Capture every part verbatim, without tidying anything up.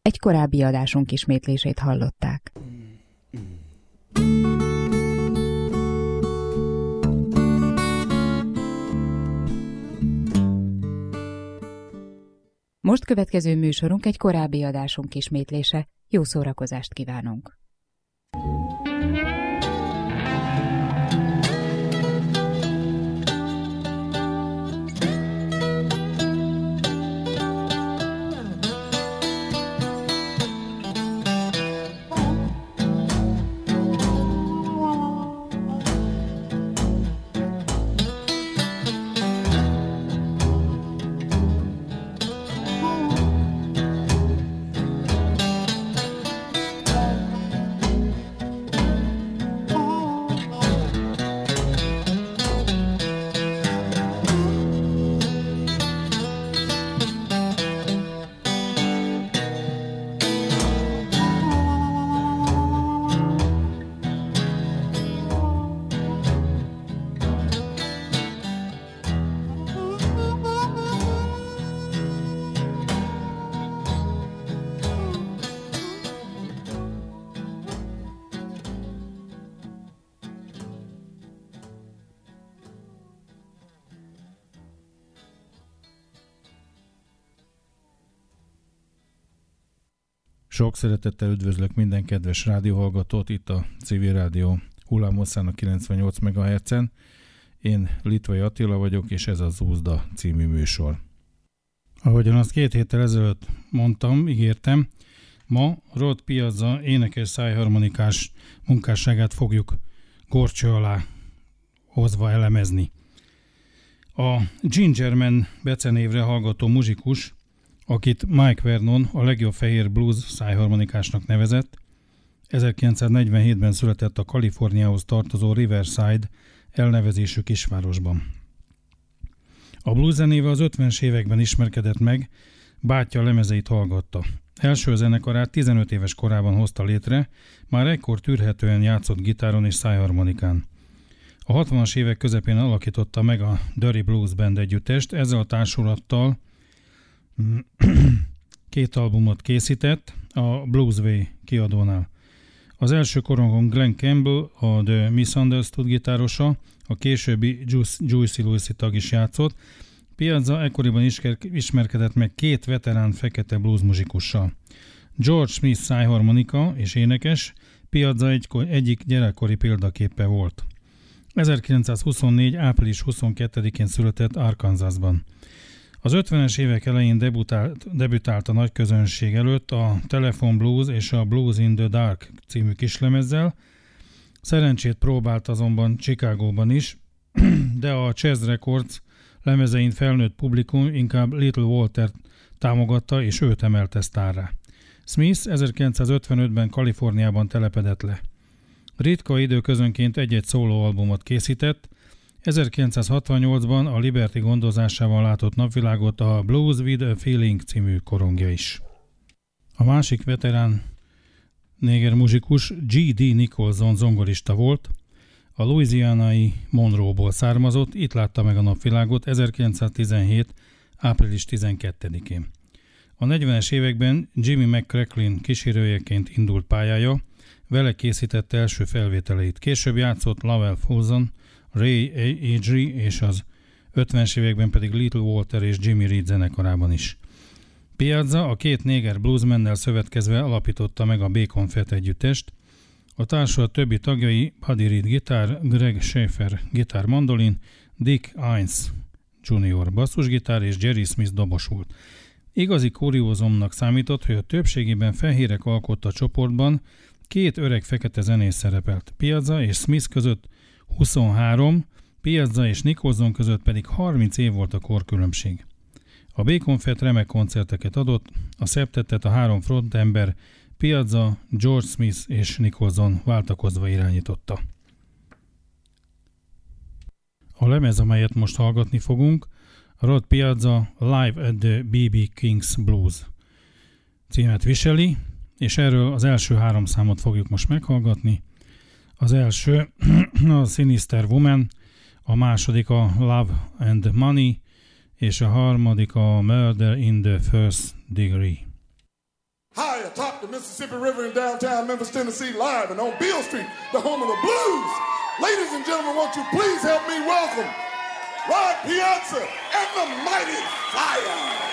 Egy korábbi adásunk ismétlését hallották. Most következő műsorunk egy korábbi adásunk ismétlése. Jó szórakozást kívánunk! Sok szeretettel üdvözlök minden kedves rádióhallgatót itt a Civil Rádió hullámhosszán a kilencvennyolc megahertzen. Én Litvai Attila vagyok, és ez az Úzda című műsor. Ahogyan azt két héttel ezelőtt mondtam, ígértem, ma Rod Piazza énekes szájharmonikás munkásságát fogjuk górcső alá hozva elemezni. A Gingerman becenévre hallgató muzsikus, akit Mike Vernon a legjobb fehér blues szájharmonikásnak nevezett, ezerkilencszáznegyvenhétben született a Kaliforniához tartozó Riverside elnevezésű kisvárosban. A blues zenével az ötvenes években ismerkedett meg, bátyja lemezeit hallgatta. Első zenekarát tizenöt éves korában hozta létre, már ekkor tűrhetően játszott gitáron és szájharmonikán. A hatvanas évek közepén alakította meg a Dirty Blues Band együttest, ezzel a társulattal két albumot készített a Bluesway kiadónál. Az első korongon Glenn Campbell, a The Misunderstood gitárosa, a későbbi Juicy Louis tag is játszott. Piazza ekkoriban ismerkedett meg két veterán fekete blues muzsikussal. George Smith szájharmonika és énekes, Piazza egy, egyik gyerekkori példaképe volt. ezerkilencszázhuszonnégy. április huszonkettedikén született Arkansasban. Az ötvenes évek elején debütált, debütált a nagy közönség előtt a Telephone Blues és a Blues in the Dark című kislemezzel. Szerencsét próbált azonban Chicagóban is, de a Chess Records lemezein felnőtt publikum inkább Little Waltert támogatta, és őt emelte sztárrá. Smith ezerkilencszázötvenötben Kaliforniában telepedett le. Ritka időközönként egy-egy szólóalbumot készített, ezerkilencszázhatvannyolcban a Liberty gondozásával látott napvilágot a Blues with a Feeling című korongja is. A másik veterán néger muzsikus G D Nicholson zongorista volt, a louisianai Monroe-ból származott, itt látta meg a napvilágot ezerkilencszáztizenhét. április tizenkettedikén. A negyvenes években Jimmy McCracklin kísérőjeként indult pályája, vele készítette első felvételeit. Később játszott Lovell Fulson, Ray Agee és az ötvenes években pedig Little Walter és Jimmy Reed zenekarában is. Piazza a két néger bluesmennel szövetkezve alapította meg a Bacon Fett együttest. A társulat többi tagjai Buddy Reed gitár, Greg Schaefer gitár mandolin, Dick Hines junior basszusgitár és Jerry Smith dobos volt. Igazi kuriózumnak számított, hogy a többségében fehérek alkotta csoportban két öreg fekete zenész szerepelt. Piazza és Smith között huszonhárom, Piazza és Nicholson között pedig harminc év volt a korkülönbség. A Bacon Fett remek koncerteket adott, a szeptettet a három frontember Piazza, George Smith és Nicholson váltakozva irányította. A lemez, amelyet most hallgatni fogunk, Rod Piazza Live at the bé bé King's Blues címet viseli, és erről az első három számot fogjuk most meghallgatni. Az első a Sinister Woman, a második a Love and Money, és a harmadik a Murder in the First Degree. Hi! the Mississippi River in downtown Memphis, Tennessee, live and on Beale Street, the home of the blues. Ladies and gentlemen, won't you please help me welcome Rod Piazza and the Mighty Flyers.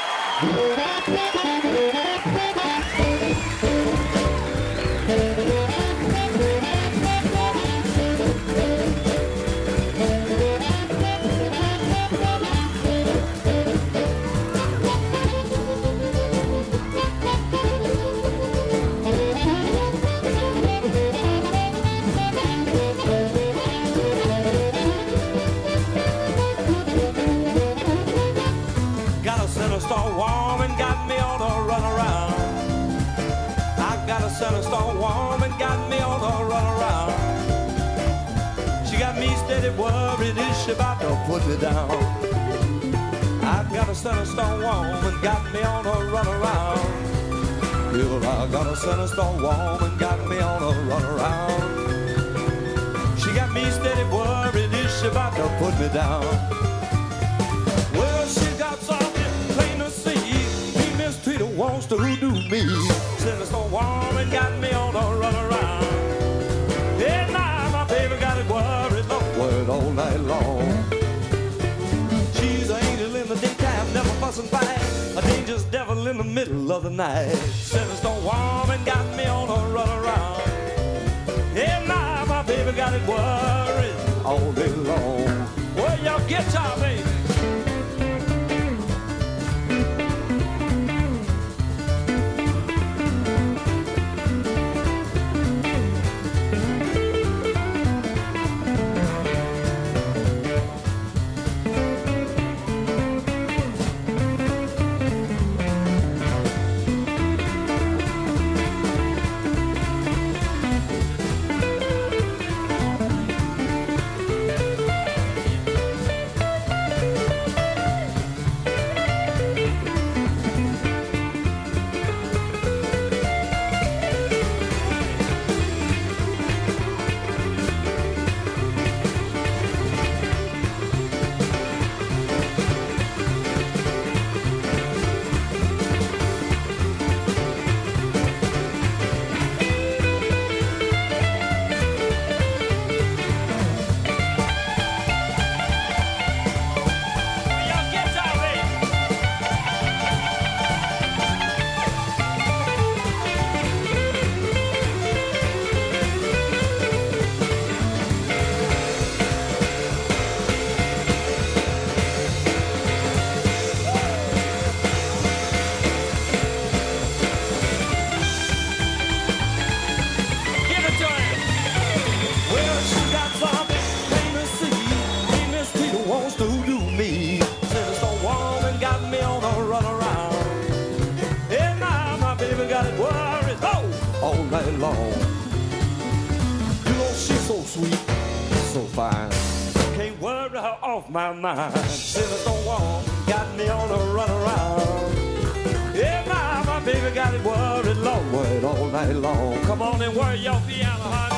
Star woman got me on a run around. I got a center star woman got me on a run around. She got me steady worried, is she about to put me down? I got a center star woman got me on a run around. Yeah, I got a center star woman got me on a run around. She got me steady worried, is she about to put me down? Well, she got something plain to see. Me mistreated wants to do me. Sinister woman got me on a run around. Yeah, now my baby got it worried, Lord, all night long. She's an angel in the daytime, never fuss and fight. A dangerous devil in the middle of the night. Sinister woman got me on a run around. Yeah, now my baby got it worried all day long. Well, y'all get y'all, baby. Long. You know she's so sweet, so fine. Can't worry her off my mind. Sinister woman got me on a run around. Yeah, my, my baby got it worried, Lord, all night long. Come on and worry your piano, honey.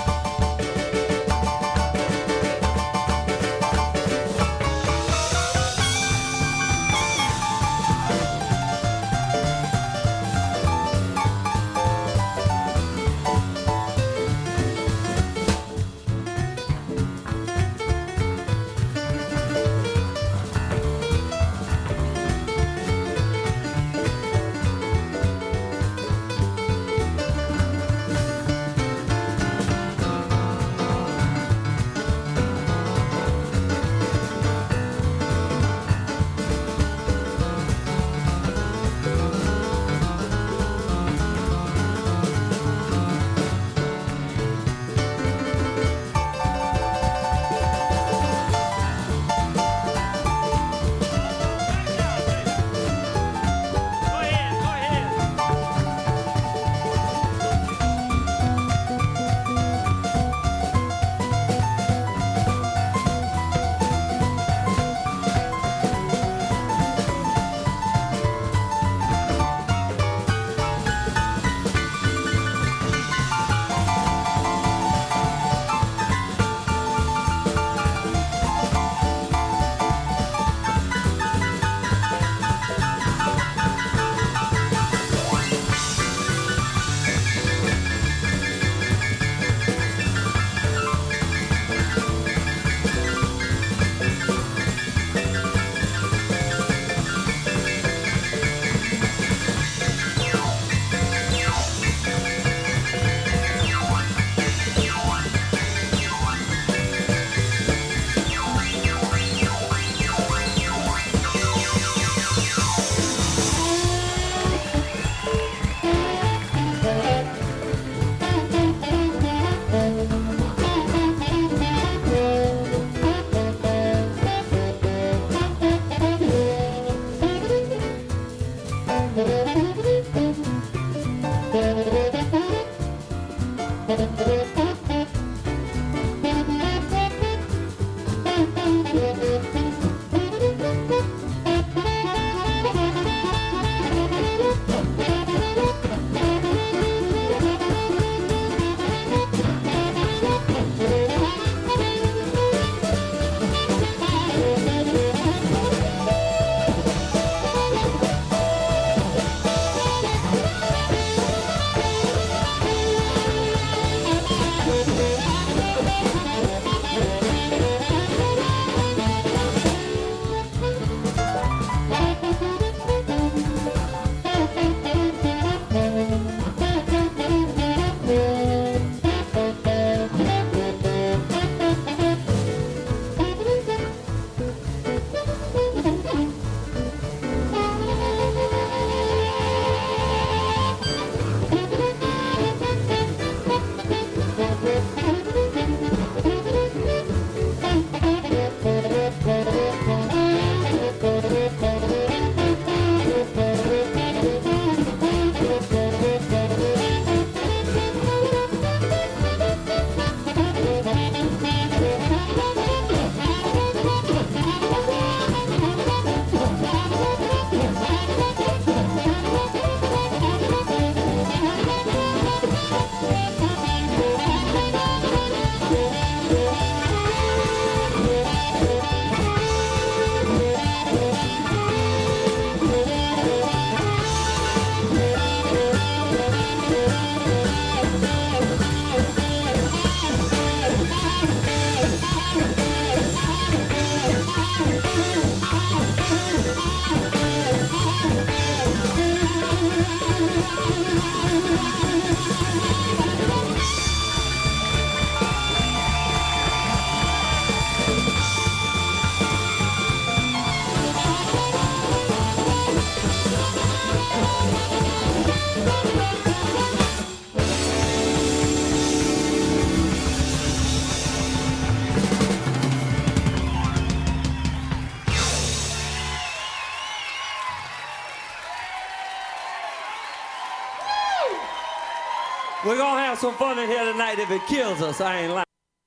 We're gonna have some fun in here tonight. If it kills us, I ain't lying.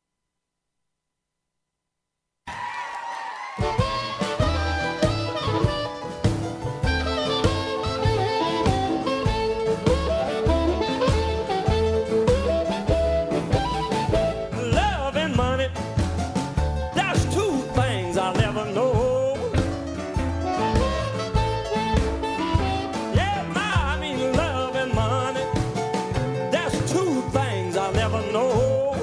Love and money, that's two things I'll never know. Yeah, I mean love and money, two things I'll never know.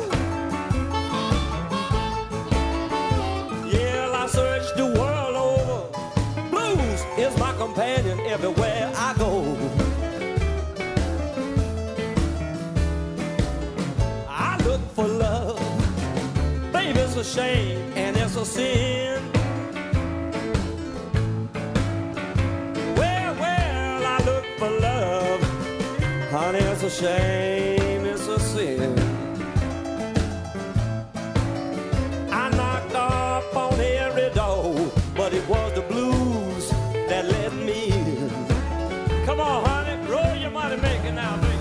Yeah, I searched the world over. Blues is my companion everywhere I go. I look for love. Baby, it's a shame and it's a sin. Well, well, I look for love. Honey, it's a shame, it's a sin. I knocked up on every door, but it was the blues that let me in. Come on, honey, roll your money making now, baby.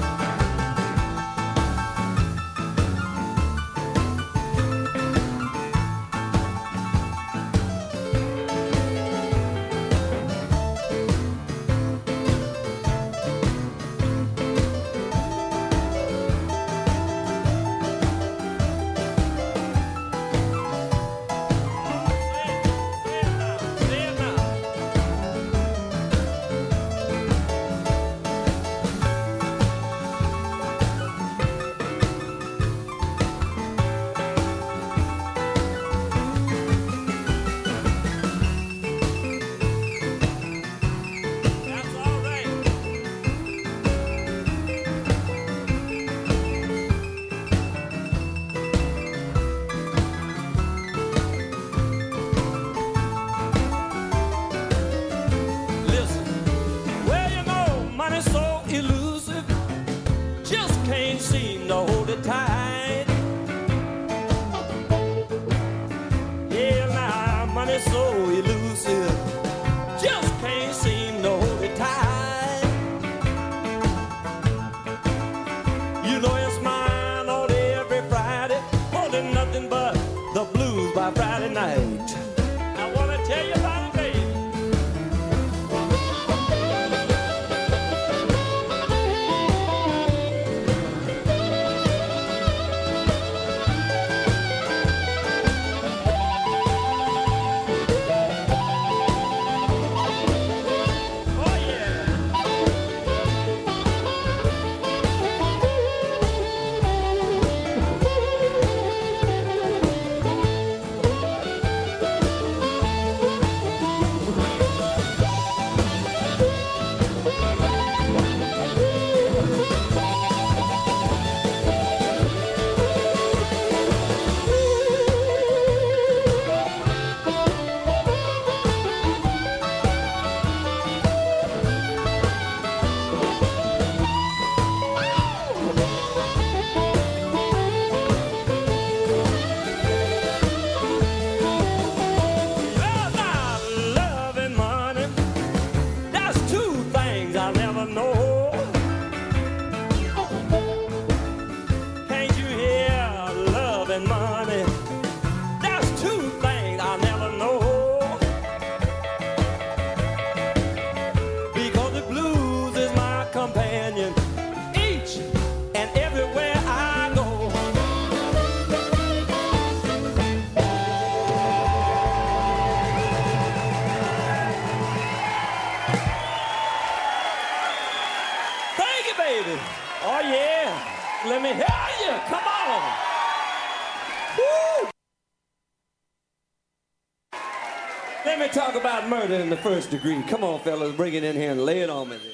Murder in the first degree. Come on, fellas, bring it in here and lay it on me there.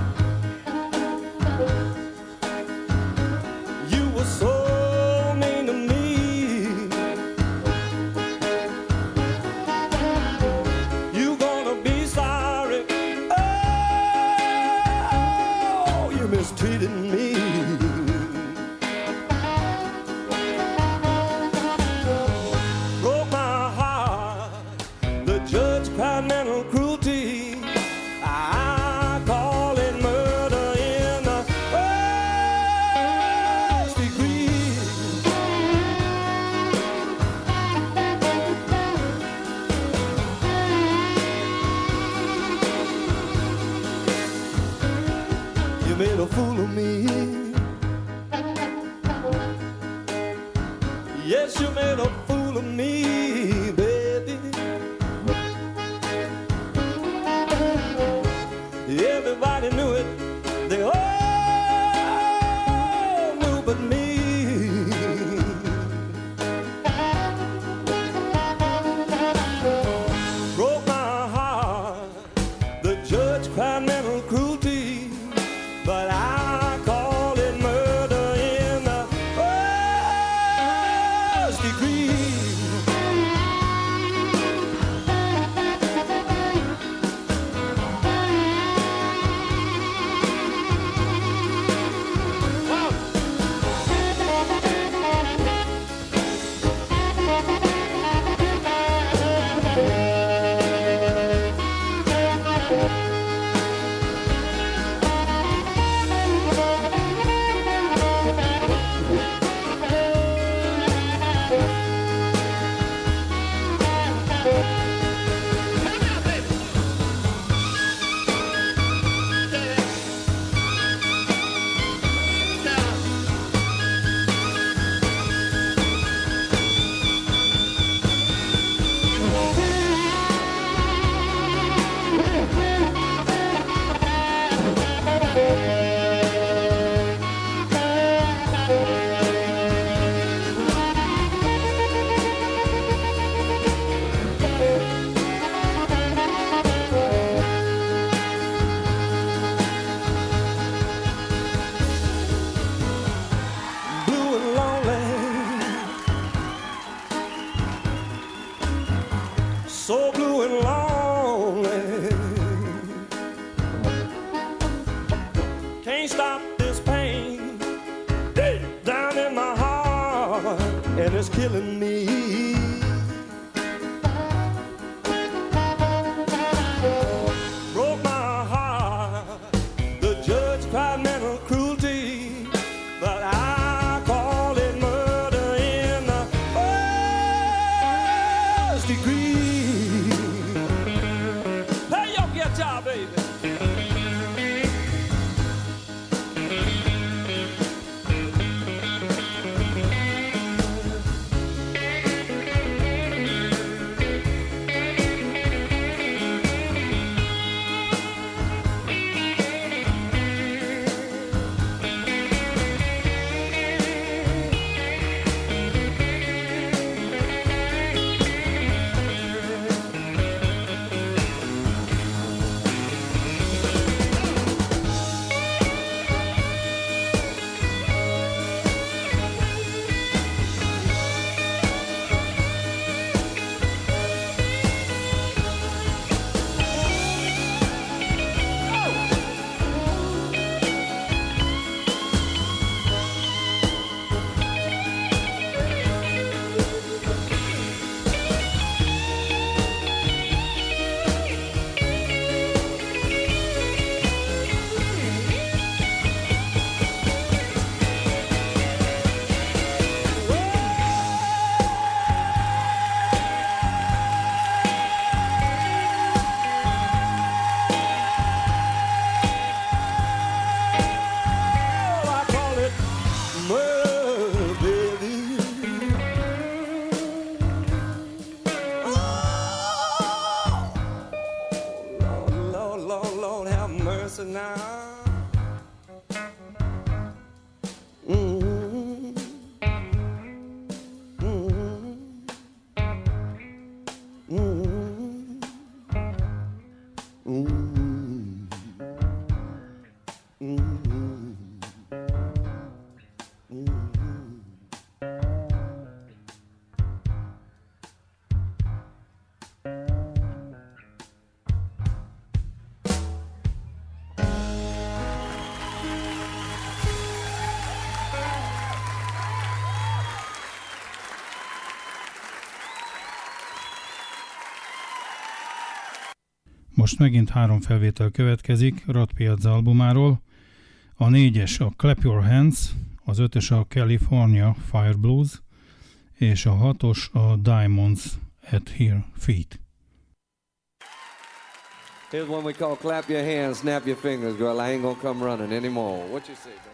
You were so mean to treated me. Broke my heart, the judge cried mental cruelty. I call it murder in the first degree. You made a fool of me. Yes, you made a fool of me, baby. Everybody knew it. They all knew but me. Broke my heart. The judge cried mental cruelty. But I call it murder in the first degree. Blue and lonely, so blue and lonely. Can't stop this pain deep down in my heart, and it's killing me. Broke my heart. The judge cried mental cruelty, but I call it murder in the first degree. Play your guitar, baby. most megint három felvétel következik Rat Piazza albumáról. A négyes a Clap Your Hands, az ötös a California Fire Blues, és a hatos a Diamonds at Her Feet. Here's one we call Clap Your Hands, Snap Your Fingers, girl. I ain't gonna come running anymore. What you say, baby?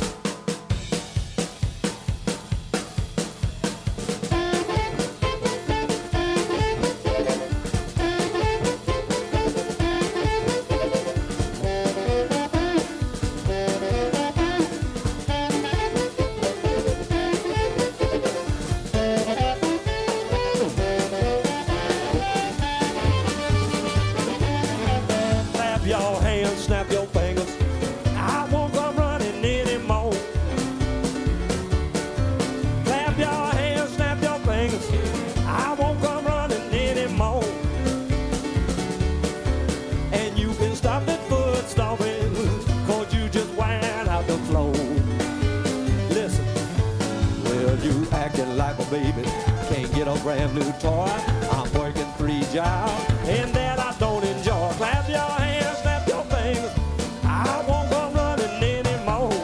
Brand new toy, I'm working three jobs, and that I don't enjoy. Clap your hands, snap your fingers, I won't go running anymore.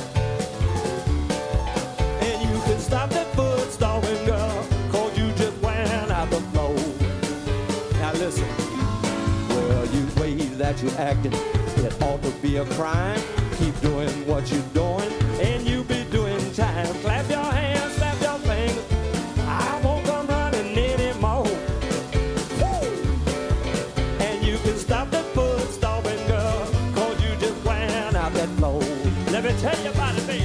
And you can stop that foot stomping, girl, cause you just went out the floor. Now listen, well, you ways that you're acting, it ought to be a crime. Keep doing what you're doing, and you be doing time. Clap your hands, snap your fingers, I won't let me tell you about it, baby.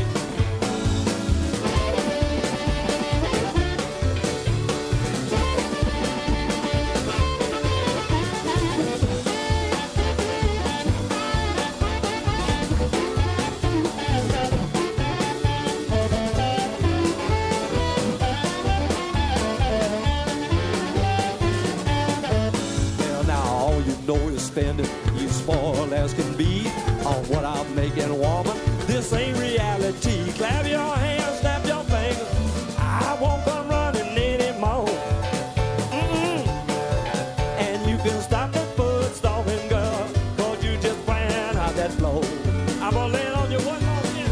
Well, now all you know is spending, you spoil as can be on what I'm making, woman. This ain't reality. Clap your hands, snap your fingers, I won't come running anymore. Mm-mm. And you can stop that foot stomping, girl, cause you just ran out that floor. I'm gonna lay it on you one more again.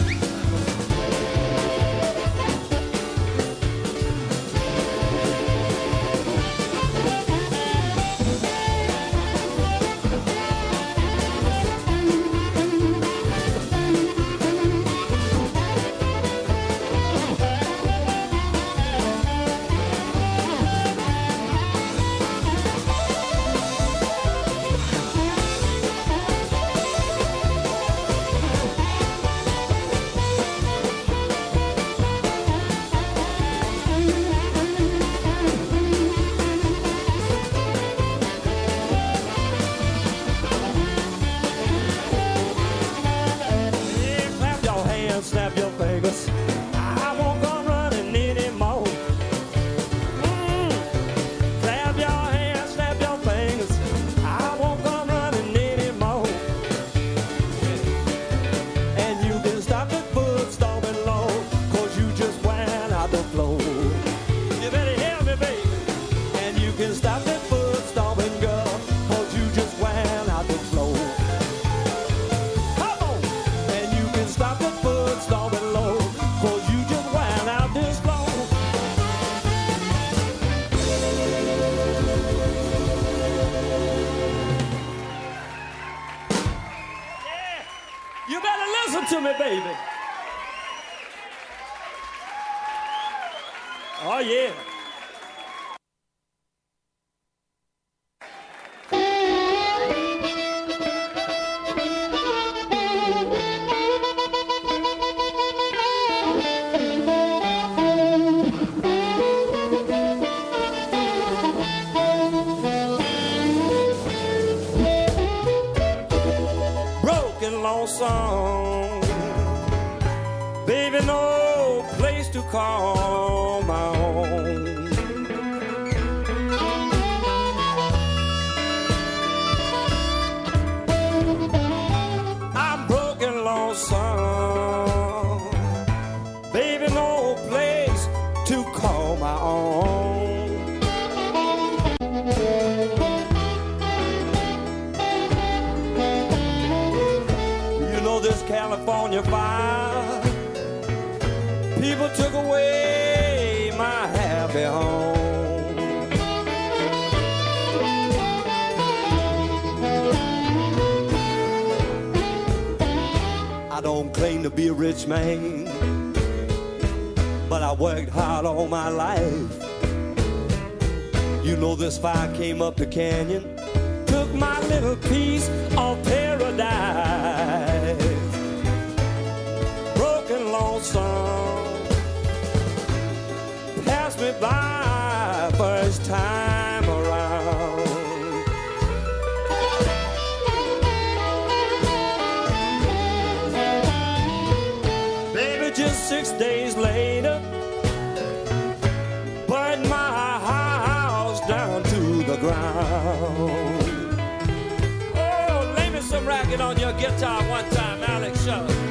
Snap your fingers, I won't go running anymore. Mm. Clap your hands, snap your fingers, I won't go running anymore. And you can stop that foot stomping low, cause you just went out the floor. You better hear me, baby. And you can stop that foot stomping, girl, cause you just went out the floor. Come on, and you can stop that foot stomping low, cause you just went out this floor. Yeah, you better listen to me, baby. Oh yeah. Song, baby, no place to call my own. I'm broken, lonesome, baby, no place to call my own. People took away my happy home. I don't claim to be a rich man, but I worked hard all my life. You know this fire came up the canyon, took my little piece of paradise. Broken lonesome, passed me by first time around. Baby, just six days later, burned my house down to the ground. Oh, lay me some racket on your guitar one time, Alex Shutt.